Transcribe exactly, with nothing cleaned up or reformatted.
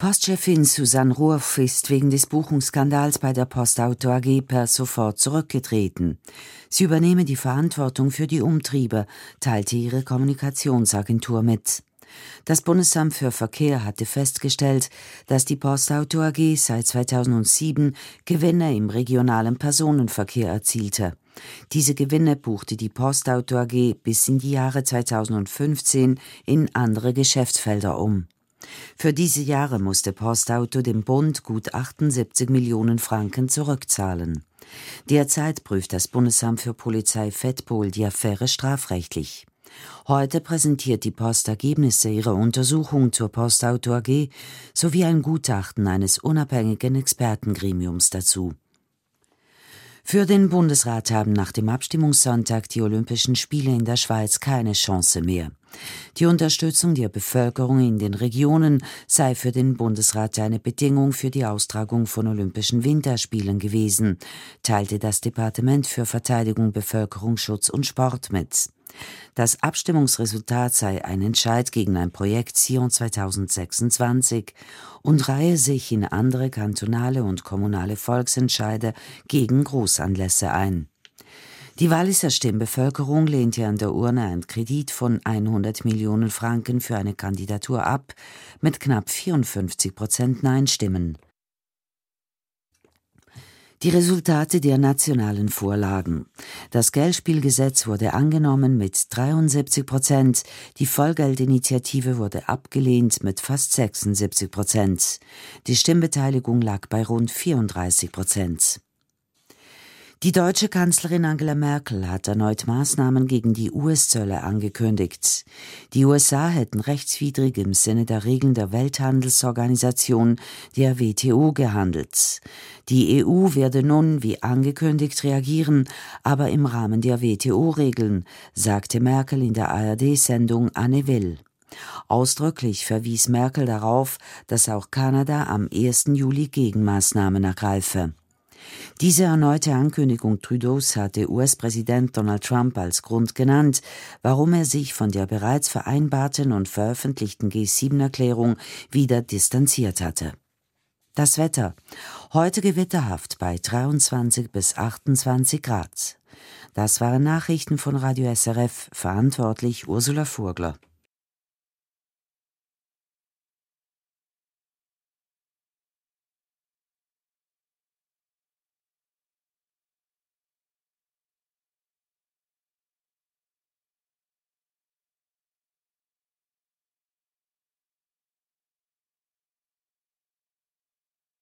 Postchefin Susanne Rurf ist wegen des Buchungsskandals bei der Postauto A G per sofort zurückgetreten. Sie übernehme die Verantwortung für die Umtriebe, teilte ihre Kommunikationsagentur mit. Das Bundesamt für Verkehr hatte festgestellt, dass die Postauto A G seit zweitausendsieben Gewinne im regionalen Personenverkehr erzielte. Diese Gewinne buchte die Postauto A G bis in die Jahre zweitausendfünfzehn in andere Geschäftsfelder um. Für diese Jahre musste Postauto dem Bund gut achtundsiebzig Millionen Franken zurückzahlen. Derzeit prüft das Bundesamt für Polizei Fettpol die Affäre strafrechtlich. Heute präsentiert die Post Ergebnisse ihrer Untersuchung zur Postauto A G sowie ein Gutachten eines unabhängigen Expertengremiums dazu. Für den Bundesrat haben nach dem Abstimmungssonntag die Olympischen Spiele in der Schweiz keine Chance mehr. Die Unterstützung der Bevölkerung in den Regionen sei für den Bundesrat eine Bedingung für die Austragung von Olympischen Winterspielen gewesen, teilte das Departement für Verteidigung, Bevölkerungsschutz und Sport mit. Das Abstimmungsresultat sei ein Entscheid gegen ein Projekt Sion zweitausendsechsundzwanzig und reihe sich in andere kantonale und kommunale Volksentscheide gegen Großanlässe ein. Die Walliser Stimmbevölkerung lehnte an der Urne einen Kredit von hundert Millionen Franken für eine Kandidatur ab, mit knapp vierundfünfzig Prozent Nein-Stimmen. Die Resultate der nationalen Vorlagen. Das Geldspielgesetz wurde angenommen mit dreiundsiebzig Prozent, die Vollgeldinitiative wurde abgelehnt mit fast sechsundsiebzig Prozent. Die Stimmbeteiligung lag bei rund vierunddreißig Prozent. Die deutsche Kanzlerin Angela Merkel hat erneut Maßnahmen gegen die U S-Zölle angekündigt. Die U S A hätten rechtswidrig im Sinne der Regeln der Welthandelsorganisation, der W T O, gehandelt. Die E U werde nun, wie angekündigt, reagieren, aber im Rahmen der W T O-Regeln, sagte Merkel in der A R D-Sendung Anne Will. Ausdrücklich verwies Merkel darauf, dass auch Kanada am ersten Juli Gegenmaßnahmen ergreife. Diese erneute Ankündigung Trudeaus hatte U S-Präsident Donald Trump als Grund genannt, warum er sich von der bereits vereinbarten und veröffentlichten G sieben Erklärung wieder distanziert hatte. Das Wetter. Heute gewitterhaft bei dreiundzwanzig bis achtundzwanzig Grad. Das waren Nachrichten von Radio S R F, verantwortlich Ursula Furgler.